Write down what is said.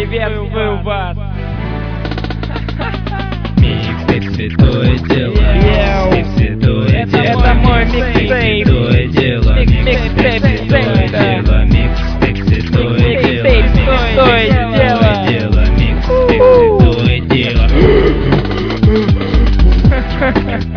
приветствую вас. Микстейп святое дело. Микстейп святое дело. Это мой микстейп. Святое дело. Микстейп святое дело. Микстейп святое дело. Микстейп святое дело.